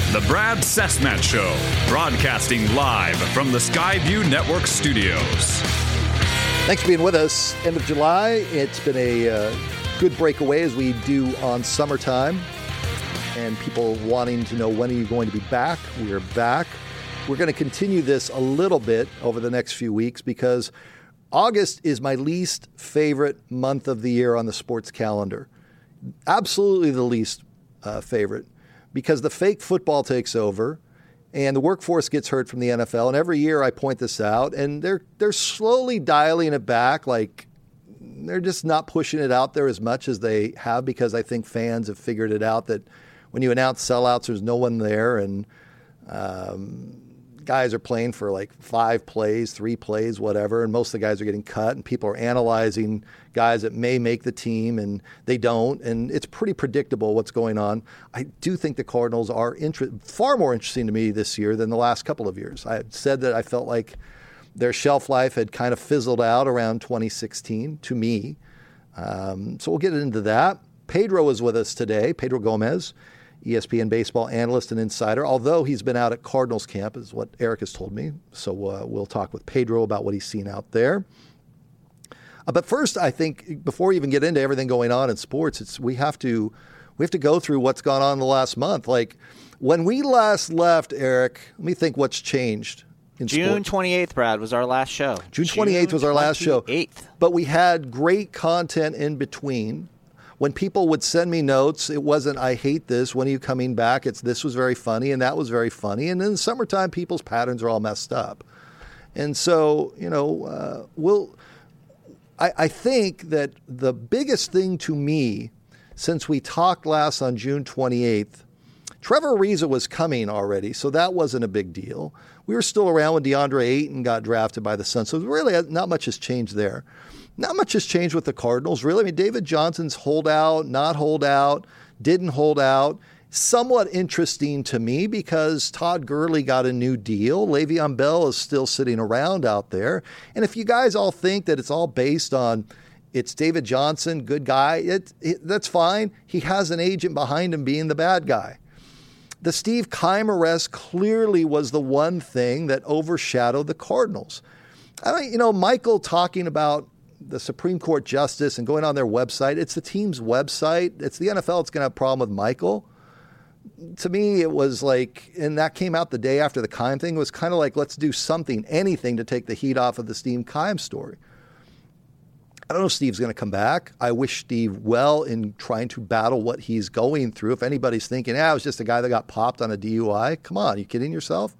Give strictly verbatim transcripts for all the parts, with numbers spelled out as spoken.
The Brad Cessmat Show, broadcasting live from the Skyview Network studios. Thanks for being with us. End of July. It's been a uh, good breakaway as we do on summertime. And people wanting to know, when are you going to be back? We're back. We're going to continue this a little bit over the next few weeks because August is my least favorite month of the year on the sports calendar. Absolutely the least uh, favorite, because the fake football takes over and the workforce gets hurt from the N F L. And every year I point this out, and they're they're slowly dialing it back. Like, they're just not pushing it out there as much as they have, because I think fans have figured it out that when you announce sellouts, there's no one there, and um, guys are playing for like five plays, three plays, whatever, and most of the guys are getting cut, and people are analyzing guys that may make the team and they don't, and it's pretty predictable what's going on. I do think the Cardinals are inter- far more interesting to me this year than the last couple of years. I said that I felt like their shelf life had kind of fizzled out around twenty sixteen to me. Um, so we'll get into that. Pedro is with us today, Pedro Gomez, E S P N baseball analyst and insider, although he's been out at Cardinals camp, is what Eric has told me. So uh, we'll talk with Pedro about what he's seen out there. Uh, but first, I think before we even get into everything going on in sports, it's we have to we have to go through what's gone on in the last month. Like, when we last left, Eric, let me think what's changed in June sports. twenty-eighth, Brad, was our last show. June twenty-eighth was our last show. twenty-eighth. But we had great content in between. When people would send me notes, it wasn't, I hate this, when are you coming back? It's, this was very funny, and that was very funny. And in the summertime, people's patterns are all messed up. And so, you know, uh, we'll, I, I think that the biggest thing to me, since we talked last on June twenty-eighth, Trevor Ariza was coming already, so that wasn't a big deal. We were still around when DeAndre Ayton got drafted by the Suns, so really not much has changed there. Not much has changed with the Cardinals, really. I mean, David Johnson's hold out, not hold out, didn't hold out. Somewhat interesting to me because Todd Gurley got a new deal. Le'Veon Bell is still sitting around out there. And if you guys all think that it's all based on it's David Johnson, good guy, it, it, that's fine. He has an agent behind him being the bad guy. The Steve Keim arrest clearly was the one thing that overshadowed the Cardinals. I mean, you know, Michael talking about the Supreme Court justice and going on their website. It's the team's website. It's the N F L. It's going to have a problem with Michael. To me, it was like, and that came out the day after the Keim thing. It was kind of like, let's do something, anything to take the heat off of the Steve Keim story. I don't know if Steve's going to come back. I wish Steve well in trying to battle what he's going through. If anybody's thinking, ah, it was just a guy that got popped on a D U I, come on, are you kidding yourself?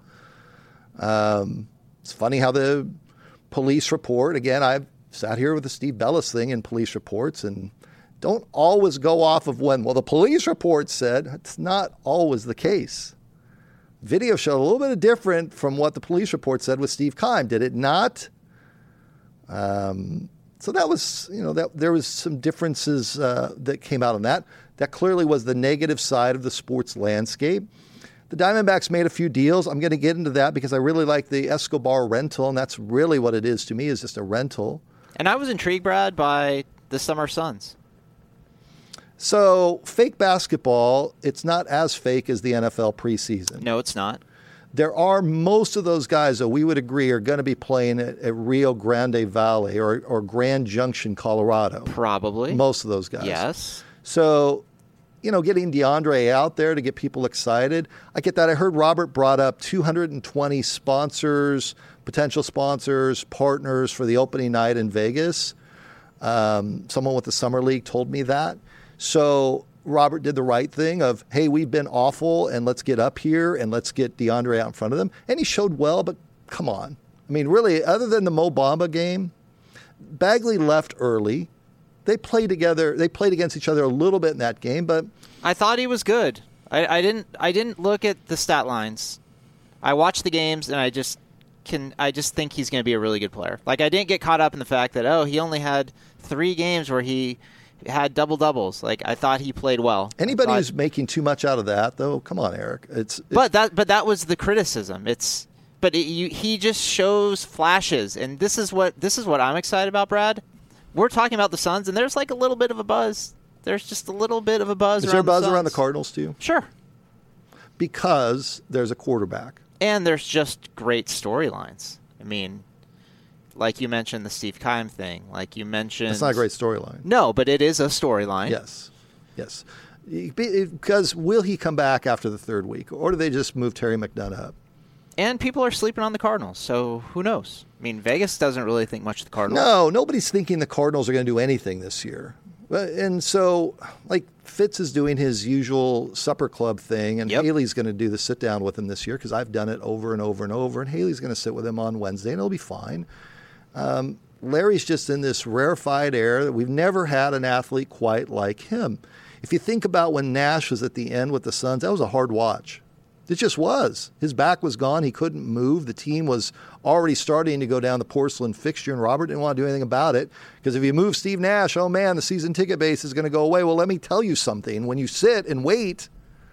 Um, it's funny how the police report, again, I've sat here with the Steve Bellis thing in police reports, and don't always go off of when, well, the police report said. It's not always the case. Video showed a little bit of different from what the police report said with Steve Keim, did it not? Um, so that was, you know, that there was some differences uh, that came out on that. That clearly was the negative side of the sports landscape. The Diamondbacks made a few deals. I'm going to get into that because I really like the Escobar rental, and that's really what it is to me, is just a rental. And I was intrigued, Brad, by the Summer Suns. So, fake basketball, it's not as fake as the N F L preseason. No, it's not. There are most of those guys that we would agree are going to be playing at, at Rio Grande Valley or, or Grand Junction, Colorado. Probably. Most of those guys. Yes. So, you know, getting DeAndre out there to get people excited, I get that. I heard Robert brought up two hundred twenty sponsors, potential sponsors, partners for the opening night in Vegas. Um, someone with the Summer League told me that. So Robert did the right thing of, hey, we've been awful, and let's get up here and let's get DeAndre out in front of them. And he showed well, but come on. I mean, really, other than the Mo Bamba game, Bagley left early. They played together. They played against each other a little bit in that game, but I thought he was good. I, I didn't. I didn't look at the stat lines. I watched the games, and I just can. I just think he's going to be a really good player. Like, I didn't get caught up in the fact that oh, he only had three games where he had double doubles. Like, I thought he played well. Anybody thought, who's making too much out of that, though, come on, Eric. It's, it's but that. But that was the criticism. It's. But it, you, he just shows flashes, and this is what this is what I'm excited about, Brad. We're talking about the Suns, and there's like a little bit of a buzz. There's just a little bit of a buzz. Is around there a buzz the around the Cardinals too? Sure. because there's a quarterback. And there's just great storylines. I mean, like you mentioned the Steve Keim thing. Like you mentioned... It's not a great storyline. No, but it is a storyline. Yes. Yes. Because will he come back after the third week? Or do they just move Terry McDonough up? And people are sleeping on the Cardinals, so who knows? I mean, Vegas doesn't really think much of the Cardinals. No, nobody's thinking the Cardinals are going to do anything this year. And so, like, Fitz is doing his usual supper club thing, and yep. Haley's going to do the sit-down with him this year because I've done it over and over and over, and Haley's going to sit with him on Wednesday, and it'll be fine. Um, Larry's just in this rarefied air that we've never had an athlete quite like him. If you think about when Nash was at the end with the Suns, that was a hard watch. It just was. His back was gone. He couldn't move. The team was already starting to go down the porcelain fixture, and Robert didn't want to do anything about it because if you move Steve Nash, oh, man, the season ticket base is going to go away. Well, let me tell you something. When you sit and wait,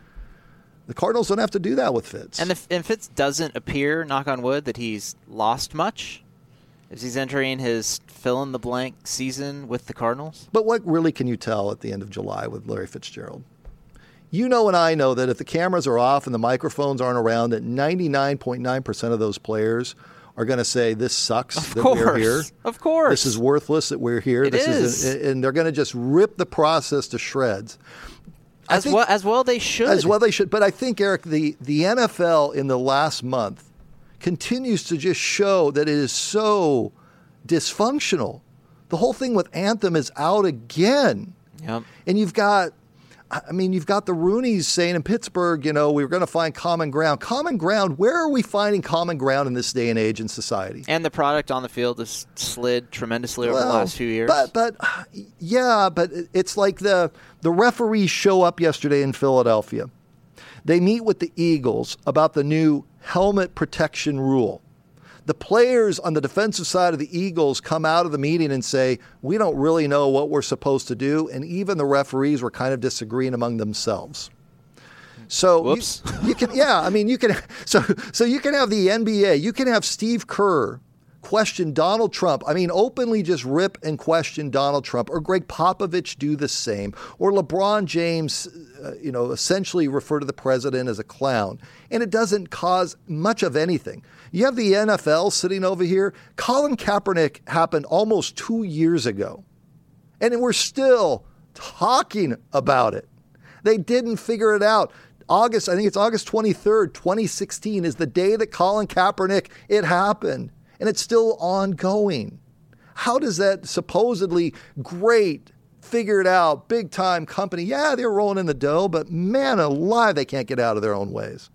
the Cardinals don't have to do that with Fitz. And if, if Fitz doesn't appear, knock on wood, that he's lost much, as he's entering his fill-in-the-blank season with the Cardinals. But what really can you tell at the end of July with Larry Fitzgerald? You know and I know that if the cameras are off and the microphones aren't around, that ninety-nine point nine percent of those players are going to say, this sucks of that course, we're here. Of course. This is worthless that we're here. It this is. is. And they're going to just rip the process to shreds. As think, well as well they should. As well they should. But I think, Eric, the, the N F L in the last month continues to just show that it is so dysfunctional. The whole thing with Anthem is out again. Yep. And you've got... I mean, you've got the Rooneys saying in Pittsburgh, you know, we were going to find common ground. Common ground, where are we finding common ground in this day and age in society? And the product on the field has slid tremendously over well, the last few years. But, but yeah, but it's like the, the referees show up yesterday in Philadelphia. They meet with the Eagles about the new helmet protection rule. The players on the defensive side of the Eagles come out of the meeting and say, we don't really know what we're supposed to do. And even the referees were kind of disagreeing among themselves. So Whoops. You, you can, yeah, I mean, you can, so, so you can have the N B A, you can have Steve Kerr question Donald Trump. I mean, openly just rip and question Donald Trump, or Greg Popovich do the same, or LeBron James, uh, you know, essentially refer to the president as a clown. And it doesn't cause much of anything. You have the N F L sitting over here. Colin Kaepernick happened almost two years ago, and we're still talking about it. They didn't figure it out. August, I think it's August twenty-third, twenty sixteen is the day that Colin Kaepernick, it happened. And it's still ongoing. How does that supposedly great, figured out, big time company, yeah, they're rolling in the dough, but man alive, they can't get out of their own ways.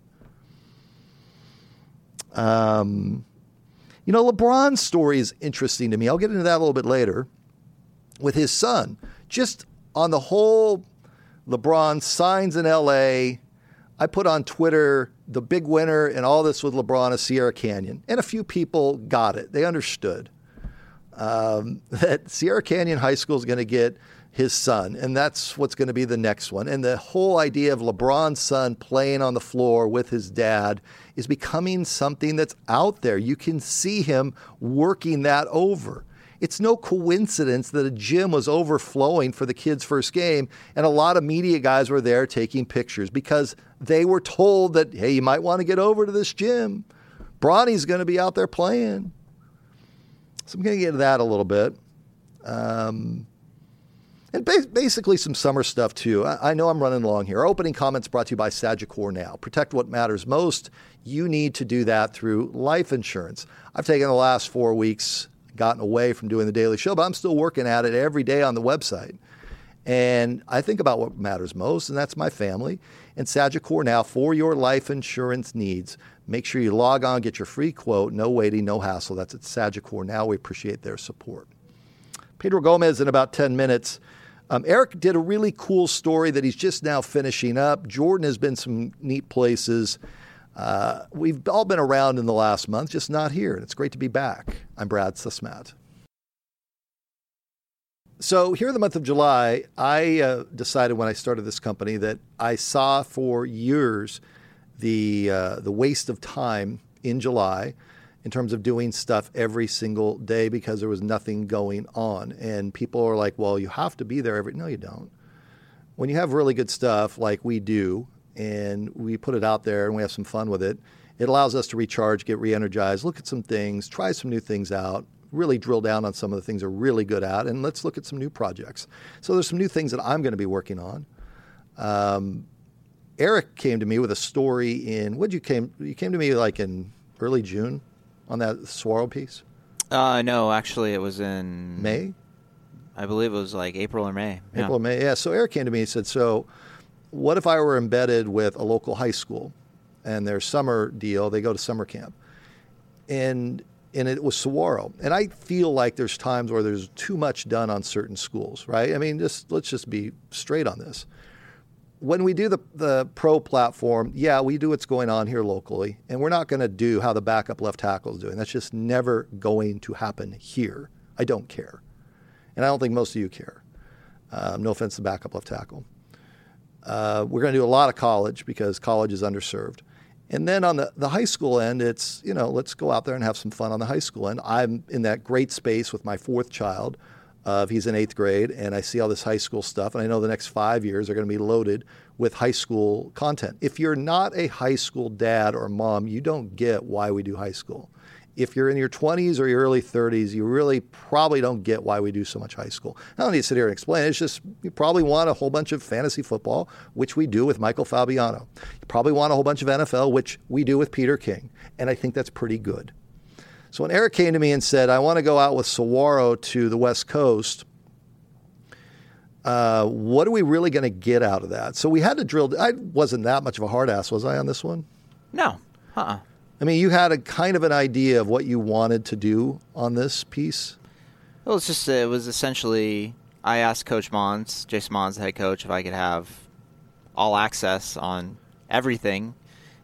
Um, you know, LeBron's story is interesting to me. I'll get into that a little bit later with his son. Just on the whole, LeBron signs in L A. I put on Twitter, the big winner in all this with LeBron is Sierra Canyon. And a few people got it. They understood um, that Sierra Canyon High School is going to get his son, and that's what's going to be the next one. And the whole idea of LeBron's son playing on the floor with his dad is becoming something that's out there. You can see him working that over. It's no coincidence that a gym was overflowing for the kids' first game, and a lot of media guys were there taking pictures because they were told that, hey, you might want to get over to this gym. Bronny's going to be out there playing. So I'm going to get into that a little bit. Um, and ba- basically some summer stuff, too. I-, I know I'm running along here. Our opening comments brought to you by Sagicor Now. Protect what matters most. You need to do that through life insurance. I've taken the last four weeks gotten away from doing the daily show, but I'm still working at it every day on the website. And I think about what matters most, and that's my family. And Sagicor Now, for your life insurance needs, make sure you log on, get your free quote, no waiting, no hassle. That's at Sagicor Now. We appreciate their support. Pedro Gomez in about ten minutes. Um, Eric did a really cool story that he's just now finishing up. Jordan has been some neat places. Uh, we've all been around in the last month, just not here. And it's great to be back. I'm Brad Susmat. So here in the month of July, I uh, decided when I started this company that I saw for years the uh, the waste of time in July in terms of doing stuff every single day because there was nothing going on. And people are like, well, you have to be there every... No, you don't. When you have really good stuff like we do, and we put it out there and we have some fun with it. It allows us to recharge, get re-energized, look at some things, try some new things out, really drill down on some of the things we're really good at, and let's look at some new projects. So there's some new things that I'm going to be working on. Um, Eric came to me with a story in, what you came, you came to me like in early June on that Saguaro piece? Uh, no, actually it was in... May? I believe it was like April or May. April yeah. or May, yeah. So Eric came to me and said, so what if I were embedded with a local high school and their summer deal, they go to summer camp. And and it was Saguaro. And I feel like there's times where there's too much done on certain schools, right? I mean, just let's just be straight on this. When we do the, the pro platform, yeah, we do what's going on here locally, and we're not going to do how the backup left tackle is doing. That's just never going to happen here. I don't care. And I don't think most of you care. Um, no offense to backup left tackle. Uh, we're going to do a lot of college because college is underserved. And then on the, the high school end, it's, you know, let's go out there and have some fun on the high school end. I'm in that great space with my fourth child. Uh, he's in eighth grade, and I see all this high school stuff, and I know the next five years are going to be loaded with high school content. If you're not a high school dad or mom, you don't get why we do high school. If you're in your twenties or your early thirties, you really probably don't get why we do so much high school. I don't need to sit here and explain it. It's just you probably want a whole bunch of fantasy football, which we do with Michael Fabiano. You probably want a whole bunch of N F L, which we do with Peter King. And I think that's pretty good. So when Eric came to me and said, I want to go out with Saguaro to the West Coast, uh, what are we really going to get out of that? So we had to drill. I wasn't that much of a hard ass, was I, on this one? No. Uh-uh. I mean, you had a kind of an idea of what you wanted to do on this piece? Well, it's just, it was essentially, I asked Coach Mons, Jason Mons, the head coach, if I could have all access on everything.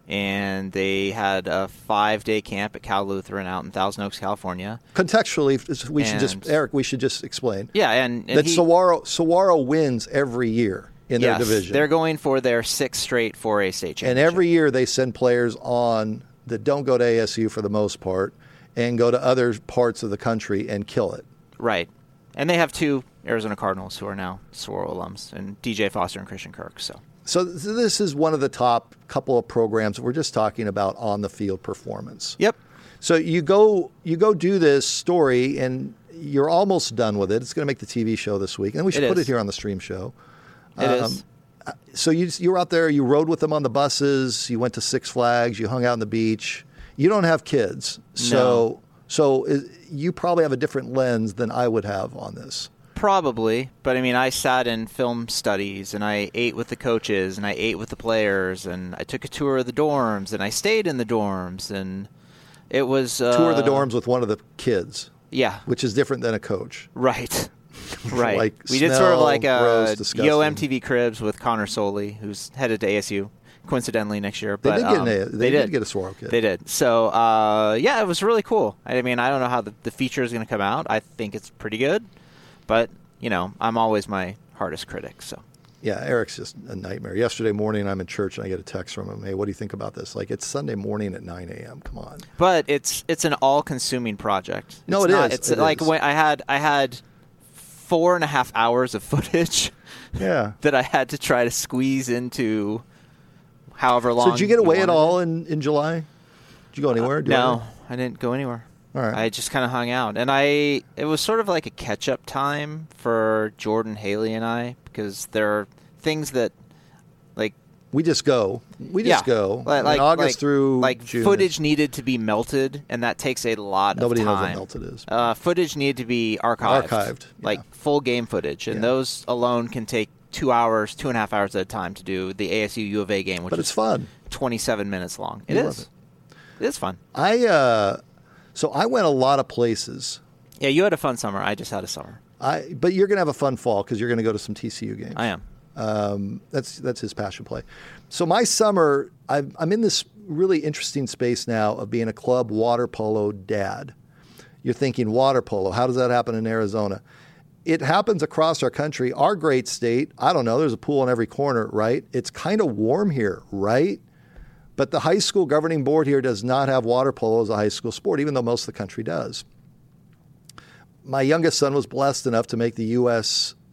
And they had a five-day camp at Cal Lutheran out in Thousand Oaks, California. Contextually, we should And- just, Eric, we should just explain Yeah, and, and that he, Saguaro, Saguaro wins every year in yes, their division. they're going for their sixth straight four A state And championship. every year they send players on that don't go to A S U for the most part and go to other parts of the country and kill it. Right. And they have two Arizona Cardinals who are now Saguaro alums, and D J Foster and Christian Kirk. So, So th- this is one of the top couple of programs we're just talking about on the field performance. Yep. So you go you go do this story and you're almost done with it. It's going to make the T V show this week, and we should It put is. it here on the stream show. It is. So you you were out there, you rode with them on the buses, you went to Six Flags, you hung out on the beach. You don't have kids, so No. so is, you probably have a different lens than I would have on this. Probably, but I mean, I sat in film studies, and I ate with the coaches, and I ate with the players, and I took a tour of the dorms, and I stayed in the dorms, and it was uh, Tour the dorms with one of the kids, Yeah, which is different than a coach. right, right. Like we did sort of smell, like a gross, disgusting. Yo M T V Cribs with Connor Soley, who's headed to A S U, coincidentally next year. They But did get um, an A- they, they did. did get a Saguaro kid. They did. So, uh, yeah, it was really cool. I mean, I don't know how the, the feature is going to come out. I think it's pretty good. But, you know, I'm always my hardest critic. So, Yeah, Eric's just a nightmare. Yesterday morning, I'm in church and I get a text from him. Hey, what do you think about this? Like, it's Sunday morning at nine a.m. Come on. But it's it's an all-consuming project. No, it's it not, is. It's It like is. when I had I had four and a half hours of footage Yeah. that I had to try to squeeze into however long. So did you get away at wanted all it. in, in July? Did you go anywhere? Do you No, ever- I didn't go anywhere. All right. I just kind of hung out, and I it was sort of like a catch-up time for Jordan, Haley, and I, because there are things that like We just go. We just yeah, go. like, I mean, like August like, through like June. footage needed to be melted, and that takes a lot Nobody of knows time. what melted is. Uh, footage needed to be archived, Archived, like yeah. full game footage, and Yeah. those alone can take two hours, two and a half hours at a time to do the A S U U of A game, which But is it's fun. twenty-seven minutes long. It You is. love it. It is fun. I uh, so I went a lot of places. Yeah, you had a fun summer. I just had a summer. I but you're gonna have a fun fall because you're gonna go to some T C U games. I am. Um, that's that's his passion play. So my summer, I've, I'm in this really interesting space now of being a club water polo dad. You're thinking water polo. How does that happen in Arizona? It happens across our country. Our great state, I don't know, there's a pool in every corner, right? It's kind of warm here, right? But the high school governing board here does not have water polo as a high school sport, even though most of the country does. My youngest son was blessed enough to make the U S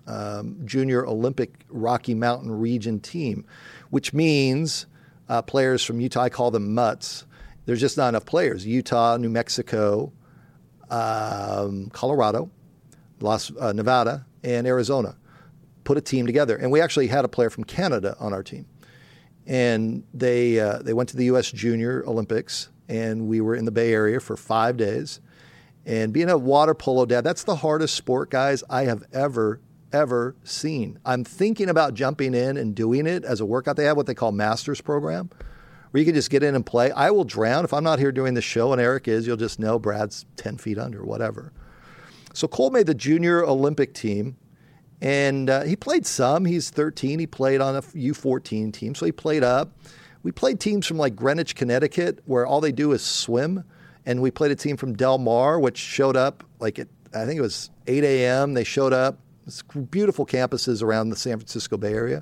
um, Junior Olympic Rocky Mountain Region team, which means uh, players from Utah, I call them mutts. There's just not enough players. Utah, New Mexico, um, Colorado, Las, uh, Nevada, and Arizona put a team together. And we actually had a player from Canada on our team. And they uh, they went to the U S Junior Olympics, and we were in the Bay Area for five days. And being a water polo dad, that's the hardest sport, guys, I have ever, ever seen. I'm thinking about jumping in and doing it as a workout. They have what they call Masters program, where you can just get in and play. I will drown. If I'm not here doing the show, and Eric is, you'll just know Brad's ten feet under, whatever. So Cole made the Junior Olympic team. And uh, he played some. He's thirteen. He played on a U fourteen team, so he played up. We played teams from like Greenwich, Connecticut, where all they do is swim. And we played a team from Del Mar, which showed up like at, I think it was eight a.m. They showed up. It's beautiful campuses around the San Francisco Bay Area.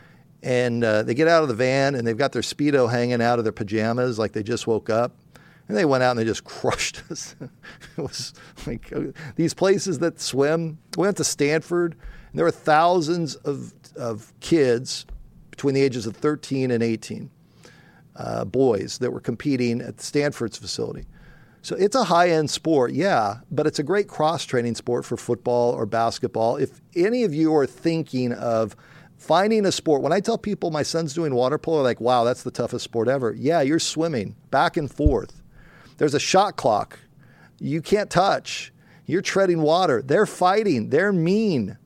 And uh, they get out of the van, and they've got their Speedo hanging out of their pajamas like they just woke up. And they went out and they just crushed us. It was like uh, these places that swim. We went to Stanford. And there were thousands of, of kids between the ages of thirteen and eighteen, uh, boys that were competing at Stanford's facility. So it's a high-end sport, yeah, but it's a great cross-training sport for football or basketball. If any of you are thinking of finding a sport, when I tell people my son's doing water polo, they're like, wow, that's the toughest sport ever. Yeah, you're swimming back and forth. There's a shot clock. You can't touch. You're treading water. They're fighting. They're mean.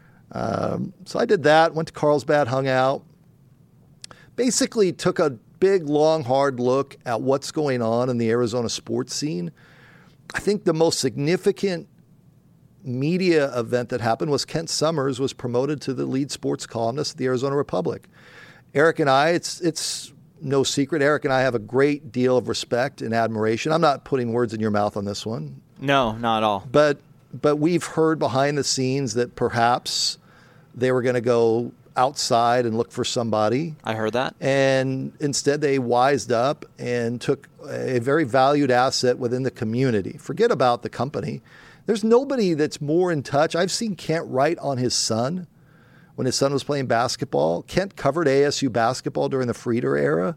Um, so I did that, went to Carlsbad, hung out, basically took a big, long, hard look at what's going on in the Arizona sports scene. I think the most significant media event that happened was Kent Summers was promoted to the lead sports columnist of the Arizona Republic. Eric and I, it's it's no secret, Eric and I have a great deal of respect and admiration. I'm not putting words in your mouth on this one. No, not at all. But but we've heard behind the scenes that perhaps they were going to go outside and look for somebody. I heard that. And instead they wised up and took a very valued asset within the community. Forget about the company. There's nobody that's more in touch. I've seen Kent write on his son when his son was playing basketball. Kent covered A S U basketball during the Frieder era.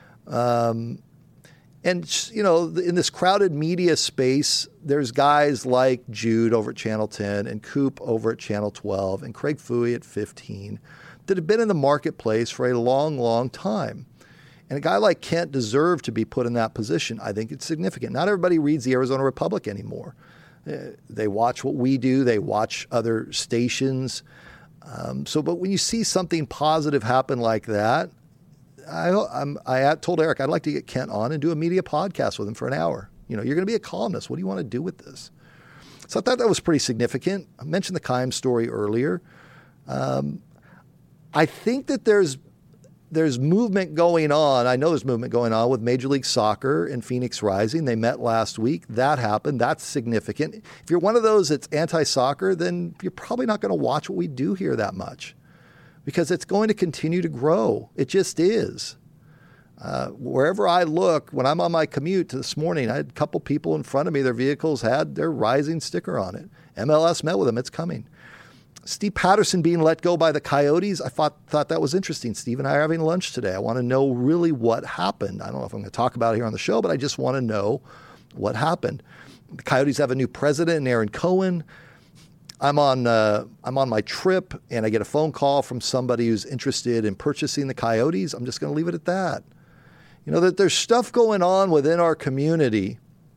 Um, and, you know, in this crowded media space, there's guys like Jude over at Channel ten and Coop over at Channel twelve and Craig Fouhy at fifteen that have been in the marketplace for a long, long time. And a guy like Kent deserved to be put in that position. I think it's significant. Not everybody reads the Arizona Republic anymore. Uh, they watch what we do. They watch other stations. Um, so, but when you see something positive happen like that, I, I'm, I told Eric I'd like to get Kent on and do a media podcast with him for an hour. You know, you're going to be a columnist. What do you want to do with this? So I thought that was pretty significant. I mentioned the Keim story earlier. Um, I think that there's there's movement going on. I know there's movement going on with Major League Soccer and Phoenix Rising. They met last week. That happened. That's significant. If you're one of those that's anti-soccer, then you're probably not going to watch what we do here that much because it's going to continue to grow. It just is. Uh, wherever I look, when I'm on my commute this morning, I had a couple people in front of me. Their vehicles had their Rising sticker on it. M L S met with them. It's coming. Steve Patterson being let go by the Coyotes, I thought, thought that was interesting. Steve and I are having lunch today. I want to know really what happened. I don't know if I'm going to talk about it here on the show, but I just want to know what happened. The Coyotes have a new president, Aaron Cohen. I'm on uh, I'm on my trip, and I get a phone call from somebody who's interested in purchasing the Coyotes. I'm just going to leave it at that. You know, that there's stuff going on within our community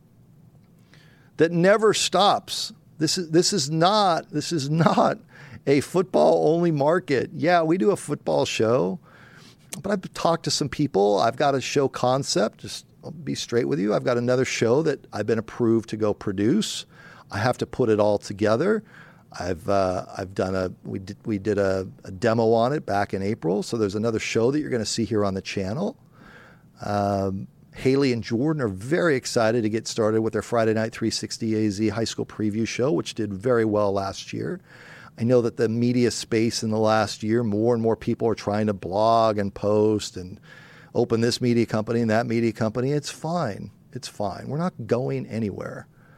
that never stops. This is this is not this is not a football-only market. Yeah, we do a football show, but I've talked to some people. I've got a show concept. Just I'll be straight with you. I've got another show that I've been approved to go produce. I have to put it all together. I've uh, I've done a we did we did a, a demo on it back in April. So there's another show that you're going to see here on the channel. Um, Haley and Jordan are very excited to get started with their Friday Night three sixty A Z high school preview show, which did very well last year. I know that the media space in the last year, more and more people are trying to blog and post and open this media company and that media company. It's fine. It's fine. We're not going anywhere.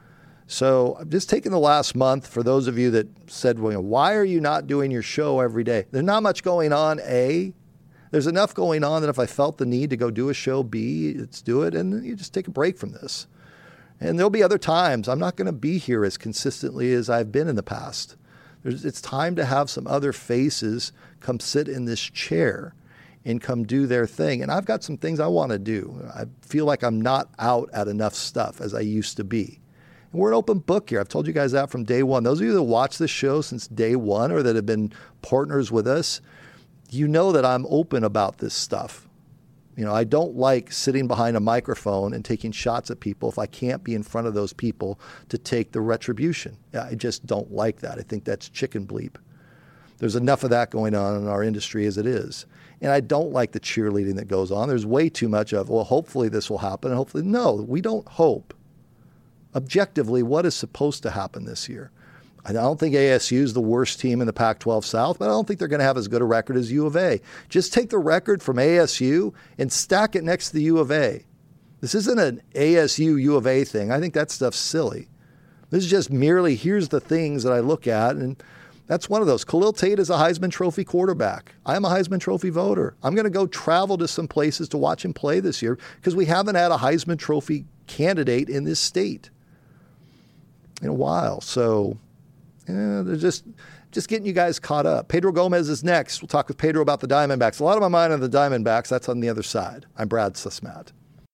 So I'm just taking the last month for those of you that said, well, why are you not doing your show every day? There's not much going on, A. There's enough going on that if I felt the need to go do a show, B, let's do it. And you just take a break from this. And there'll be other times I'm not going to be here as consistently as I've been in the past. There's, it's time to have some other faces come sit in this chair and come do their thing. And I've got some things I want to do. I feel like I'm not out at enough stuff as I used to be. And we're an open book here. I've told you guys that from day one. Those of you that watch this show since day one or that have been partners with us, you know that I'm open about this stuff. You know, I don't like sitting behind a microphone and taking shots at people if I can't be in front of those people to take the retribution. I just don't like that. I think that's chicken bleep. There's enough of that going on in our industry as it is. And I don't like the cheerleading that goes on. There's way too much of, well, hopefully this will happen. And hopefully, no, we don't hope. Objectively, what is supposed to happen this year? I don't think A S U is the worst team in the Pac twelve South, but I don't think they're going to have as good a record as U of A. Just take the record from A S U and stack it next to the U of A. This isn't an A S U U of A thing. I think that stuff's silly. This is just merely, here's the things that I look at, and that's one of those. Khalil Tate is a Heisman Trophy quarterback. I'm a Heisman Trophy voter. I'm going to go travel to some places to watch him play this year because we haven't had a Heisman Trophy candidate in this state in a while. So yeah, they're just just getting you guys caught up. Pedro Gomez is next. We'll talk with Pedro about the Diamondbacks. A lot of my mind on the Diamondbacks. That's on the other side. I'm Brad Susmat.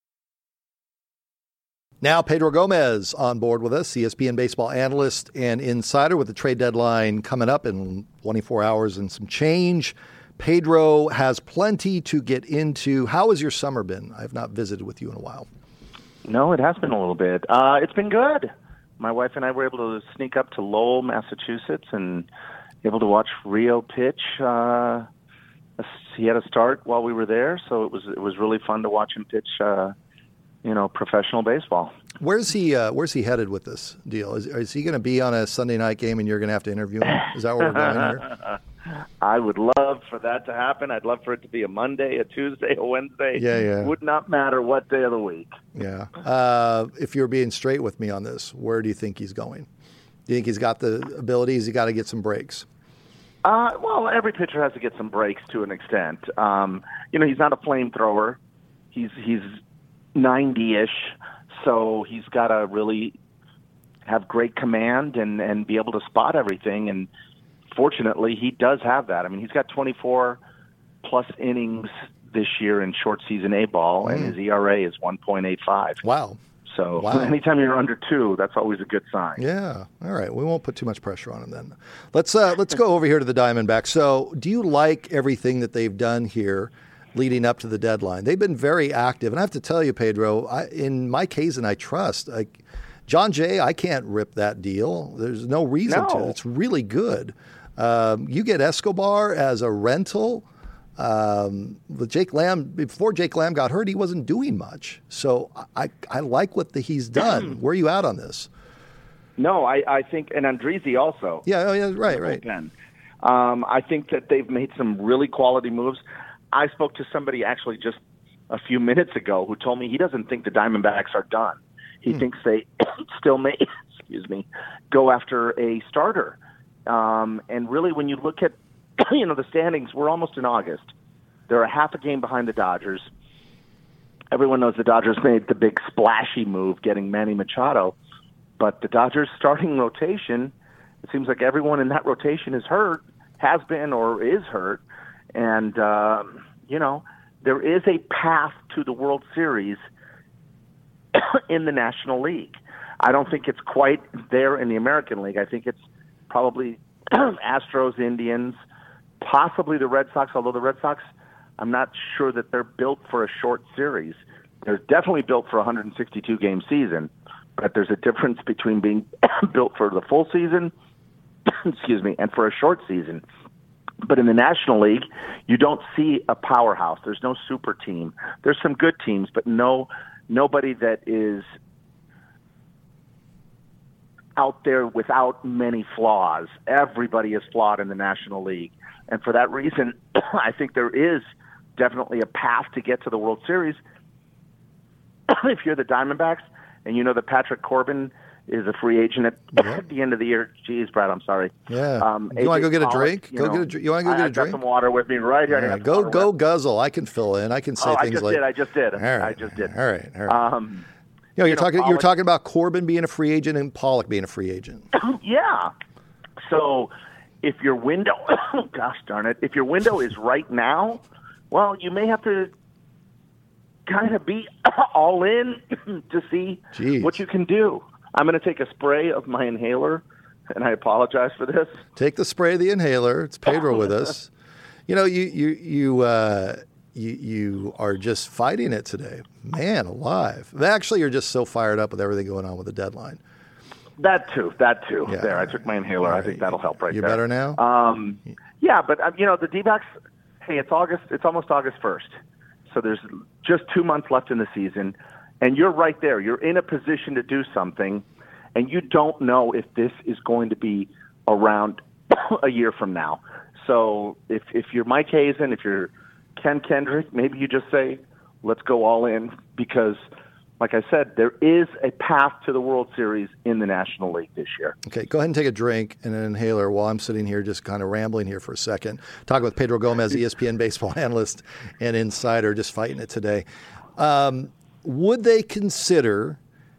Now Pedro Gomez on board with us, E S P N baseball analyst and insider with the trade deadline coming up in twenty-four hours and some change. Pedro has plenty to get into. How has your summer been? I have not visited with you in a while. No, it has been a little bit. Uh, it's been good. My wife and I were able to sneak up to Lowell, Massachusetts, and able to watch Rio pitch. Uh, he had a start while we were there, so it was it was really fun to watch him pitch. Uh, you know, professional baseball. Where's he? Uh, where's he headed with this deal? Is, is he going to be on a Sunday night game, and you're going to have to interview him? Is that where we're going here? I would love for that to happen. I'd love for it to be a Monday, a Tuesday, a Wednesday. Yeah, yeah. Would not matter what day of the week. Yeah. Uh, if you're being straight with me on this, where do you think he's going? Do you think he's got the abilities? He got to get some breaks. Uh, well, every pitcher has to get some breaks to an extent. Um, you know, he's not a flamethrower. He's he's ninety-ish, so he's got to really have great command and, and be able to spot everything. And fortunately, he does have that. I mean, he's got twenty-four plus innings this year in short season A ball, mm. and his E R A is one point eight five. Wow. So wow. anytime you're under two, that's always a good sign. Yeah. All right. We won't put too much pressure on him then. Let's uh, let's go over here to the Diamondbacks. So do you like everything that they've done here leading up to the deadline? They've been very active. And I have to tell you, Pedro, I, in my case, and I trust, I, John Jay, I can't rip that deal. There's no reason no. to. It's really good. Um, you get Escobar as a rental. Um, with Jake Lamb, before Jake Lamb got hurt, he wasn't doing much. So I, I like what the, he's done. Where are you at on this? No, I, I think, and Andrizi also. Yeah, oh, yeah, right, right. Um, I think that they've made some really quality moves. I spoke to somebody actually just a few minutes ago who told me he doesn't think the Diamondbacks are done. He hmm. thinks they still may, excuse me, go after a starter. Um, and really, when you look at, you know, the standings, we're almost in August. They're a half a game behind the Dodgers. Everyone knows the Dodgers made the big splashy move getting Manny Machado. But the Dodgers starting rotation, it seems like everyone in that rotation is hurt, has been or is hurt. And, uh, you know, there is a path to the World Series in the National League. I don't think it's quite there in the American League. I think it's probably Astros, Indians, possibly the Red Sox, although the Red Sox, I'm not sure that they're built for a short series. They're definitely built for a one hundred sixty-two game season, but there's a difference between being built for the full season, excuse me, and for a short season. But in the National League, you don't see a powerhouse. There's no super team. There's some good teams, but no nobody that is out there without many flaws. Everybody is flawed in the National League. And for that reason, I think there is definitely a path to get to the World Series. If you're the Diamondbacks and you know that Patrick Corbin is a free agent at, Yep. at the end of the year. Jeez, Brad, I'm sorry. Yeah. Um, you want to go get a Pollock, drink? You Go know, get a drink. You want to go I, get a I've got drink? some water with me right here. I All got right. some Go water go with- guzzle. I can fill in. I can say Oh, I things just like. did. I just did. All right. I just did. All right. All right. Um, you know, you're you know, talking. You're Pollock- talking about Corbin being a free agent and Pollock being a free agent. yeah. So if your window, gosh darn it, if your window is right now, well, you may have to kind of be all in to see Jeez. what you can do. I'm going to take a spray of my inhaler, and I apologize for this. Take the spray of the inhaler. It's Pedro with us. You know, you you you uh, you you are just fighting it today, man alive. Actually, you're just so fired up with everything going on with the deadline. That too, that too. Yeah. There, I took my inhaler. All I right. think that'll help right You there. better now? Um, yeah, but uh, you know the D-backs. Hey, it's August. It's almost August first, so there's just two months left in the season, and you're right there. You're in a position to do something, and you don't know if this is going to be around a year from now. So if if you're Mike Hazen, if you're Ken Kendrick, maybe you just say, let's go all in because. Like I said, there is a path to the World Series in the National League this year. Okay, go ahead and take a drink and an inhaler while I'm sitting here just kind of rambling here for a second. Talking with Pedro Gomez, E S P N baseball analyst and insider, just fighting it today. Um, would they consider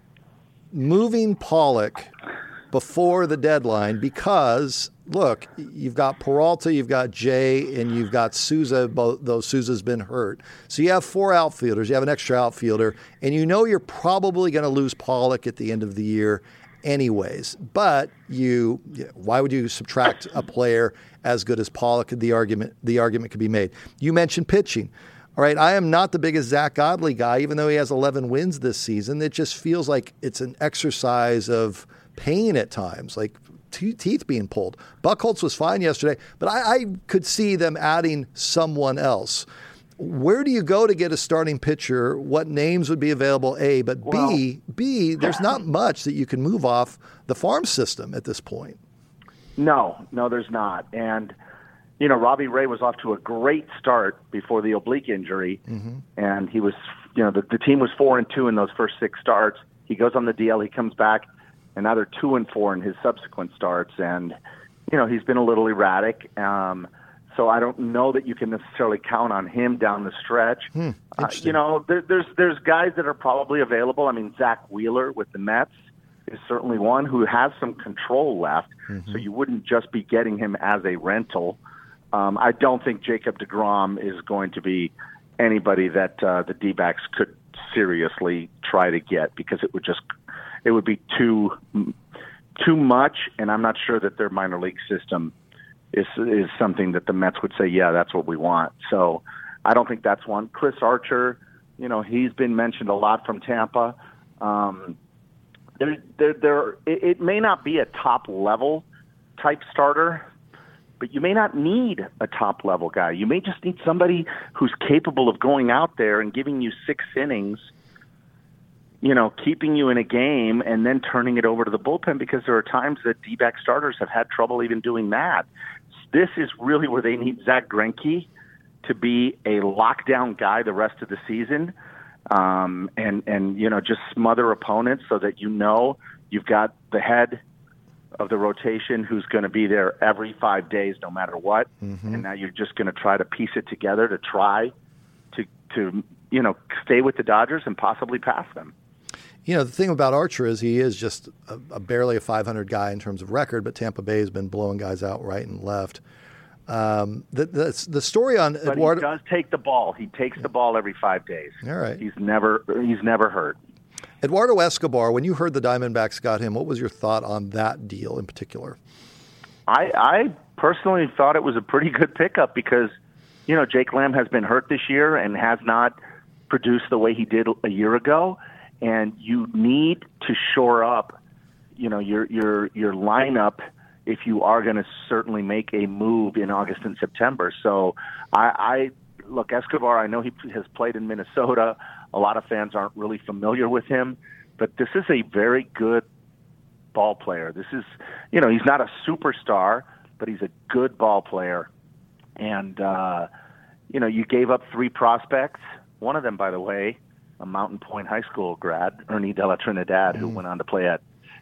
moving Pollock before the deadline? Because, look, you've got Peralta, you've got Jay, and you've got Souza, both, though Souza's been hurt. So you have four outfielders, you have an extra outfielder, and you know you're probably going to lose Pollock at the end of the year anyways. But you, why would you subtract a player as good as Pollock? The argument, the argument could be made. You mentioned pitching. All right, I am not the biggest Zach Godley guy, even though he has eleven wins this season. It just feels like it's an exercise of pain at times, like te- teeth being pulled. Buchholz was fine yesterday, but I, I could see them adding someone else. Where do you go to get a starting pitcher? What names would be available, A, but Well, B, B, there's not much that you can move off the farm system at this point. No, no, there's not. And, you know, Robbie Ray was off to a great start before the oblique injury, mm-hmm. and he was, you know, the, the team was four and two in those first six starts. He goes on the D L, he comes back, and now they're two and four in his subsequent starts. And, you know, he's been a little erratic. Um, so I don't know that you can necessarily count on him down the stretch. Hmm, uh, you know, there, there's there's guys that are probably available. I mean, Zach Wheeler with the Mets is certainly one who has some control left. Mm-hmm. So you wouldn't just be getting him as a rental. Um, I don't think Jacob deGrom is going to be anybody that uh, the D-backs could seriously try to get because it would just it would be too too much, and I'm not sure that their minor league system is is something that the Mets would say, yeah, that's what we want. So I don't think that's one. Chris Archer, you know, he's been mentioned a lot from Tampa. Um, there, there, there. It, it may not be a top level type starter, but you may not need a top level guy. You may just need somebody who's capable of going out there and giving you six innings, you know, keeping you in a game and then turning it over to the bullpen, because there are times that D-back starters have had trouble even doing that. This is really where they need Zach Greinke to be a lockdown guy the rest of the season, um, and, and, you know, just smother opponents so that you know you've got the head of the rotation who's going to be there every five days no matter what. Mm-hmm. And now you're just going to try to piece it together to try to, to, you know, stay with the Dodgers and possibly pass them. You know, the thing about Archer is he is just a, a barely a five hundred guy in terms of record, but Tampa Bay has been blowing guys out right and left. Um, the, the the story on but Eduardo, he does take the ball. He takes the ball every five days. All right. He's never he's never hurt. Eduardo Escobar, when you heard the Diamondbacks got him, what was your thought on that deal in particular? I, I personally thought it was a pretty good pickup because, you know, Jake Lamb has been hurt this year and has not produced the way he did a year ago. And you need to shore up, you know, your your your lineup if you are going to certainly make a move in August and September. So I, I look, Escobar, I know he has played in Minnesota. A lot of fans aren't really familiar with him, but this is a very good ball player. This is, you know, he's not a superstar, but he's a good ball player. And, uh, you know, you gave up three prospects. One of them, by the way, a Mountain Point High School grad, Ernie De La Trinidad, mm-hmm. who went on to play at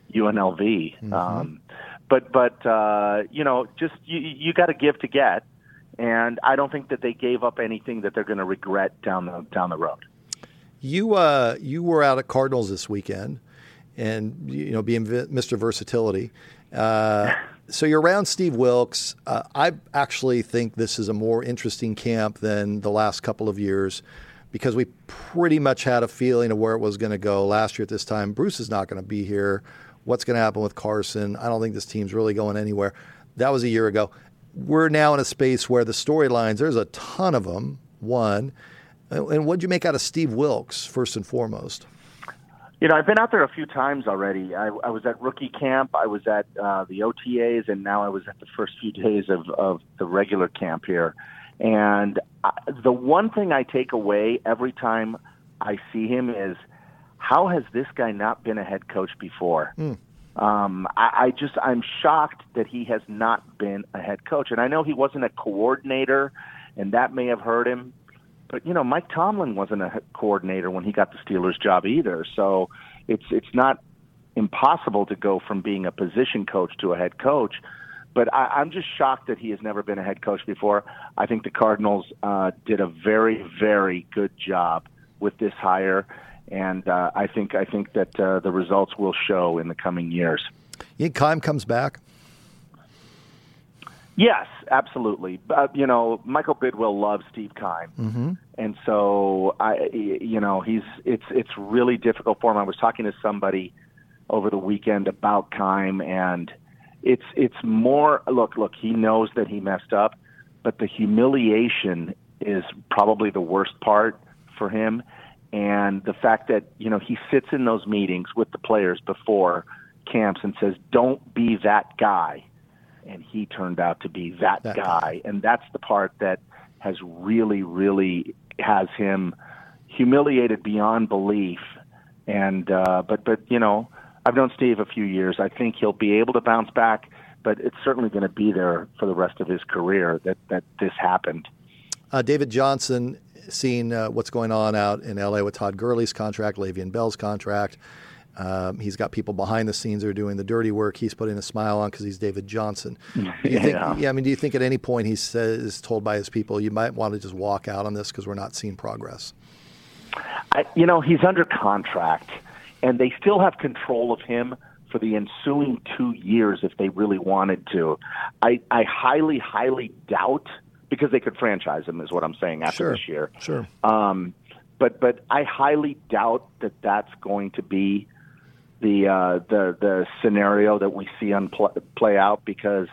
U N L V. Mm-hmm. Um, but but uh, you know, just you you got to give to get, and I don't think that they gave up anything that they're going to regret down the down the road. You uh, you were out at Cardinals this weekend, and you know, being Mister Versatility. Uh, so you're around Steve Wilks. Uh, I actually think this is a more interesting camp than the last couple of years, because we pretty much had a feeling of where it was going to go last year at this time. Bruce is not going to be here. What's going to happen with Carson? I don't think this team's really going anywhere. That was a year ago. We're now in a space where the storylines, there's a ton of them, one. And what did you make out of Steve Wilks, first and foremost? You know, I've been out there a few times already. I, I was at rookie camp, I was at uh, the O T As, and now I was at the first few days of, of the regular camp here. And I, the one thing I take away every time I see him is, how has this guy not been a head coach before? Mm. Um, I, I just, I'm shocked that he has not been a head coach. And I know he wasn't a coordinator, and that may have hurt him. But, you know, Mike Tomlin wasn't a coordinator when he got the Steelers job either. So it's it's not impossible to go from being a position coach to a head coach. But I, I'm just shocked that he has never been a head coach before. I think the Cardinals uh, did a very, very good job with this hire. And uh, I think I think that uh, the results will show in the coming years. You think Keim comes back? Yes, absolutely. Uh, you know, Michael Bidwill loves Steve Keim, mm-hmm. and so I, you know, he's it's it's really difficult for him. I was talking to somebody over the weekend about Keim, and it's it's more look look. He knows that he messed up, but the humiliation is probably the worst part for him, and the fact that you know he sits in those meetings with the players before camps and says, "Don't be that guy." And he turned out to be that, that guy. guy. And that's the part that has really, really has him humiliated beyond belief. And uh, but, but you know, I've known Steve a few years. I think he'll be able to bounce back, but it's certainly going to be there for the rest of his career that, that this happened. Uh, David Johnson, seeing uh, what's going on out in L A with Todd Gurley's contract, Le'Veon Bell's contract. Um, he's got people behind the scenes that are doing the dirty work. He's putting a smile on because he's David Johnson. Do you yeah. think? Yeah, I mean, do you think at any point he says, is told by his people, you might want to just walk out on this because we're not seeing progress? I, you know, he's under contract, and they still have control of him for the ensuing two years if they really wanted to. I, I highly, highly doubt, because they could franchise him, is what I'm saying, after sure. this year. Sure. Um, but but I highly doubt that that's going to be the uh, the the scenario that we see on pl- play out, because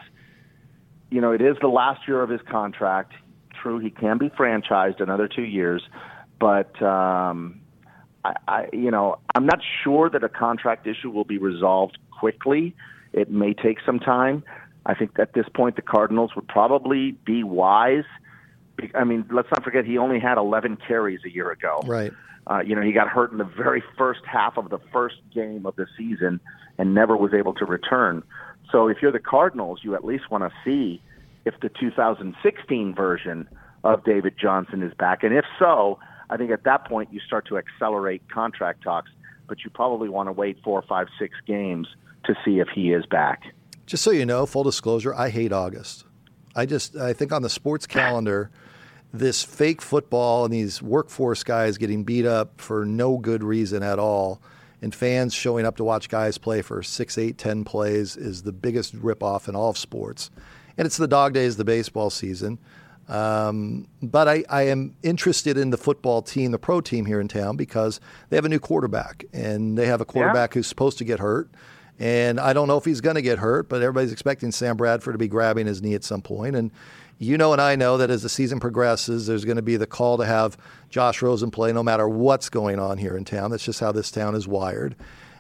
you know it is the last year of his contract. True, he can be franchised another two years, but um, I, I you know I'm not sure that a contract issue will be resolved quickly. It may take some time. I think at this point the Cardinals would probably be wise. I mean, let's not forget he only had eleven carries a year ago. Right. Uh, you know, he got hurt in the very first half of the first game of the season and never was able to return. So if you're the Cardinals, you at least want to see if the two thousand sixteen version of David Johnson is back. And if so, I think at that point you start to accelerate contract talks, but you probably want to wait four, five, six games to see if he is back. Just so you know, full disclosure, I hate August. I just, I think on the sports calendar, this fake football and these workforce guys getting beat up for no good reason at all, and fans showing up to watch guys play for six, eight, ten plays is the biggest ripoff in all of sports. And it's the dog days of the baseball season. Um, but I, I am interested in the football team, the pro team here in town, because they have a new quarterback, and they have a quarterback yeah. who's supposed to get hurt. And I don't know if he's going to get hurt, but everybody's expecting Sam Bradford to be grabbing his knee at some point. And you know and I know that as the season progresses, there's going to be the call to have Josh Rosen play no matter what's going on here in town. That's just how this town is wired.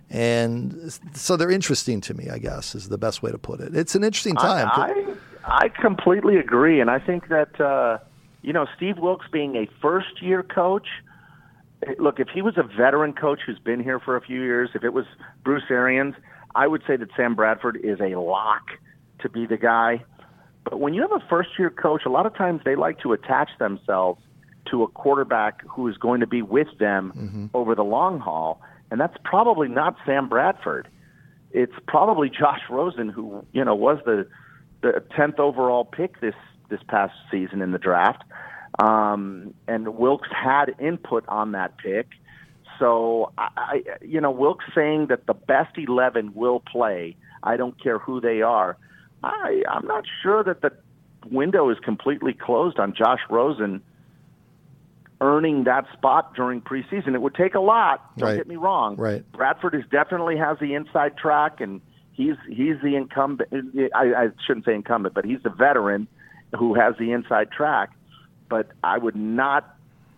And so they're interesting to me, I guess, is the best way to put it. It's an interesting time. I, I, I completely agree. And I think that, uh, you know, Steve Wilks being a first-year coach, look, if he was a veteran coach who's been here for a few years, if it was Bruce Arians, I would say that Sam Bradford is a lock to be the guy. But when you have a first-year coach, a lot of times they like to attach themselves to a quarterback who is going to be with them mm-hmm. over the long haul, and that's probably not Sam Bradford. it's probably Josh Rosen, who, you know, was the the tenth overall pick this this past season in the draft. Um, and Wilks had input on that pick. So, I, I, you know, Wilks saying that the best eleven will play, I don't care who they are, I, I'm not sure that the window is completely closed on Josh Rosen earning that spot during preseason. It would take a lot, don't right. get me wrong. Right. Bradford is definitely has the inside track, and he's he's the incumbent. I, I shouldn't say incumbent, but he's the veteran who has the inside track. But I would not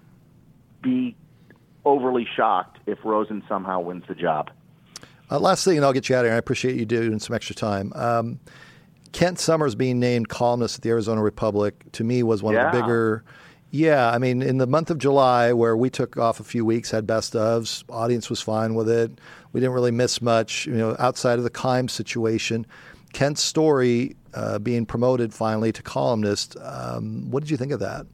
be overly shocked if Rosen somehow wins the job. Uh, last thing, and I'll get you out of here. I appreciate you doing some extra time. Um, Kent Summers being named columnist at the Arizona Republic, to me, was one yeah. of the bigger... Yeah, I mean, in the month of July, where we took off a few weeks, had best ofs, audience was fine with it. We didn't really miss much, you know, outside of the Keim situation. Kent's story uh, being promoted finally to columnist. Um, what did you think of that?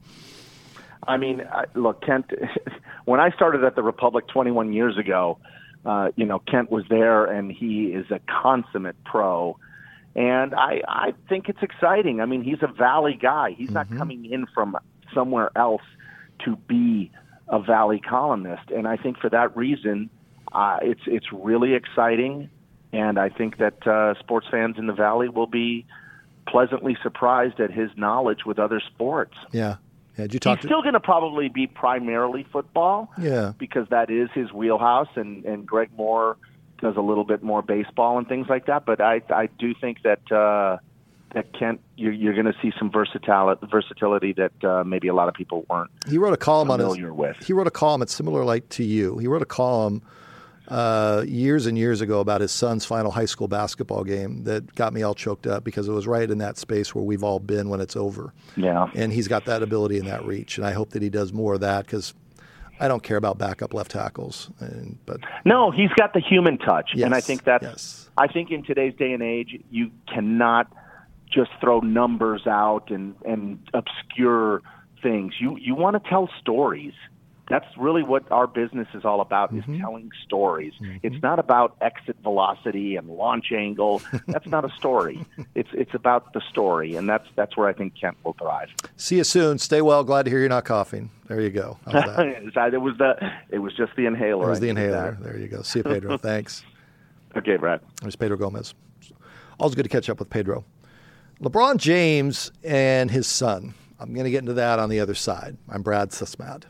I mean, I, look, Kent, when I started at the Republic twenty-one years ago, uh, you know, Kent was there, and he is a consummate pro. And I, I think it's exciting. I mean, he's a Valley guy. He's mm-hmm. not coming in from somewhere else to be a Valley columnist. And I think for that reason, uh, it's it's really exciting. And I think that uh, sports fans in the Valley will be pleasantly surprised at his knowledge with other sports. Yeah. Yeah, did you talk He's to... still going to probably be primarily football, yeah, because that is his wheelhouse, and, and Greg Moore does a little bit more baseball and things like that. But I I do think that uh, that Kent, you're, you're going to see some versatility, versatility that uh, maybe a lot of people weren't. He wrote a column on his. With. He wrote a column. It's similar, like to you. He wrote a column uh, years and years ago about his son's final high school basketball game that got me all choked up, because it was right in that space where we've all been when it's over. Yeah. And he's got that ability and that reach, and I hope that he does more of that, because I don't care about backup left tackles. And, but no, he's got the human touch, yes, and I think that's. Yes. I think in today's day and age, you cannot just throw numbers out and, and obscure things. You you want to tell stories. That's really what our business is all about, mm-hmm. is telling stories. Mm-hmm. It's not about exit velocity and launch angle. That's not a story. It's it's about the story, and that's that's where I think Kent will thrive. See you soon. Stay well. Glad to hear you're not coughing. There you go. How's that? it was the it was just the inhaler. It was the inhaler. There you go. See you, Pedro. Thanks. Okay, Brad. There's Pedro Gomez. Always good to catch up with Pedro. LeBron James and his son. I'm going to get into that on the other side. I'm Brad Susmat.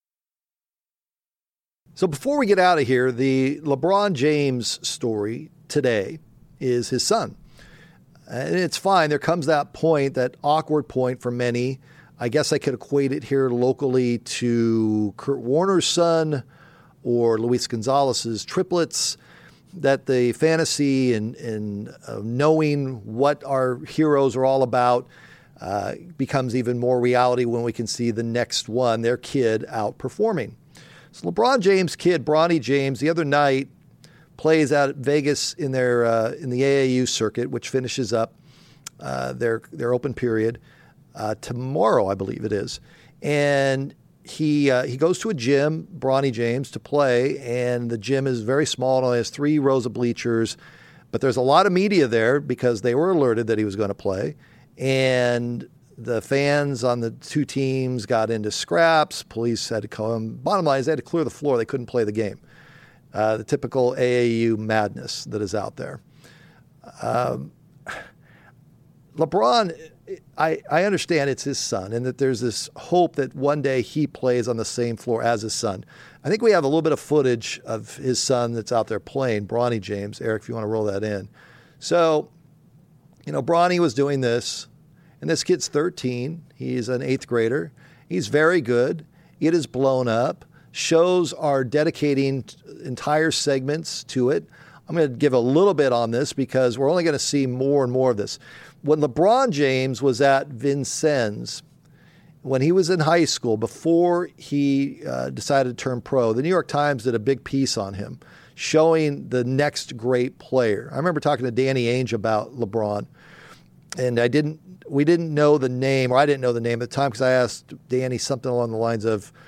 So before we get out of here, the LeBron James story today is his son. And it's fine. There comes that point, that awkward point for many. I guess I could equate it here locally to Kurt Warner's son or Luis Gonzalez's triplets, that the fantasy and, and uh, knowing what our heroes are all about uh, becomes even more reality when we can see the next one, their kid, outperforming. So LeBron James' kid, Bronny James, the other night plays out at Vegas in their uh, in the A A U circuit, which finishes up uh, their their open period uh, tomorrow, I believe it is. And he uh, he goes to a gym, Bronny James, to play, and the gym is very small. It only has three rows of bleachers, but there's a lot of media there because they were alerted that he was going to play, and the fans on the two teams got into scraps. Police had to come. Bottom line is they had to clear the floor. They couldn't play the game. Uh, the typical A A U madness that is out there. Um, LeBron, I, I understand it's his son and that there's this hope that one day he plays on the same floor as his son. I think we have a little bit of footage of his son that's out there playing, Bronny James. Eric, if you want to roll that in. So, you know, Bronny was doing this. And this kid's thirteen. He's an eighth grader. He's very good. It is blown up. Shows are dedicating entire segments to it. I'm going to give a little bit on this because we're only going to see more and more of this. When LeBron James was at Vincennes, when he was in high school, before he uh, decided to turn pro, the New York Times did a big piece on him, showing the next great player. I remember talking to Danny Ainge about LeBron, and I didn't. We didn't know the name, or I didn't know the name at the time because I asked Danny something along the lines of,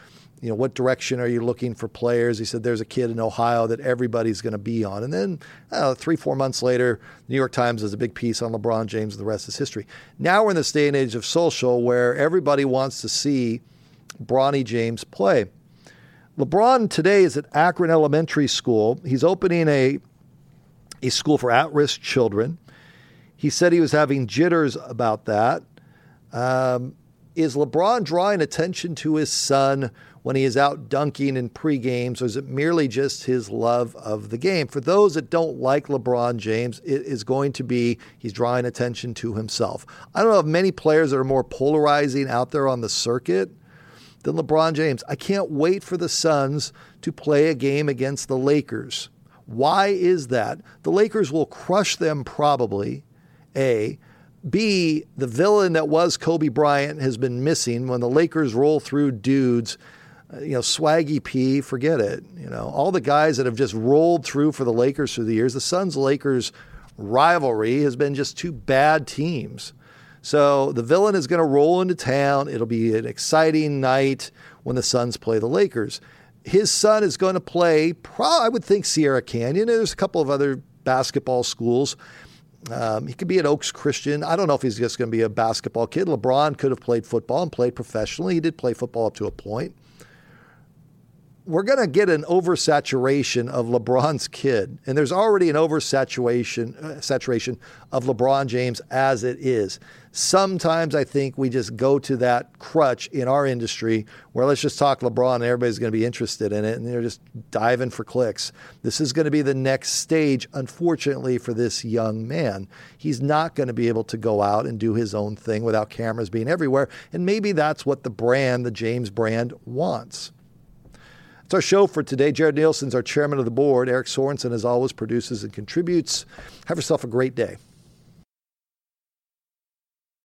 you know, what direction are you looking for players? He said there's a kid in Ohio that everybody's going to be on. And then uh, three, four months later, the New York Times has a big piece on LeBron James. The rest is history. Now we're in this day and age of social where everybody wants to see Bronny James play. LeBron today is at Akron Elementary School. He's opening a, a school for at-risk children. He said he was having jitters about that. Um, is LeBron drawing attention to his son when he is out dunking in pre-games, or is it merely just his love of the game? For those that don't like LeBron James, it is going to be he's drawing attention to himself. I don't know of many players that are more polarizing out there on the circuit than LeBron James. I can't wait for the Suns to play a game against the Lakers. Why is that? The Lakers will crush them probably, A. B, the villain that was Kobe Bryant has been missing. When the Lakers roll through dudes, you know, Swaggy P, forget it. You know, all the guys that have just rolled through for the Lakers through the years, the Suns-Lakers rivalry has been just two bad teams. So the villain is going to roll into town. It'll be an exciting night when the Suns play the Lakers. His son is going to play, pro- I would think, Sierra Canyon. There's a couple of other basketball schools. Um, he could be at Oaks Christian. I don't know if he's just going to be a basketball kid. LeBron could have played football and played professionally. He did play football up to a point. We're going to get an oversaturation of LeBron's kid, and there's already an oversaturation uh, saturation of LeBron James as it is. Sometimes I think we just go to that crutch in our industry where let's just talk LeBron and everybody's going to be interested in it, and they're just diving for clicks. This is going to be the next stage, unfortunately, for this young man. He's not going to be able to go out and do his own thing without cameras being everywhere, and maybe that's what the brand, the James brand, wants. That's our show for today. Jared Nielsen's our chairman of the board. Eric Sorensen, as always, produces and contributes. Have yourself a great day.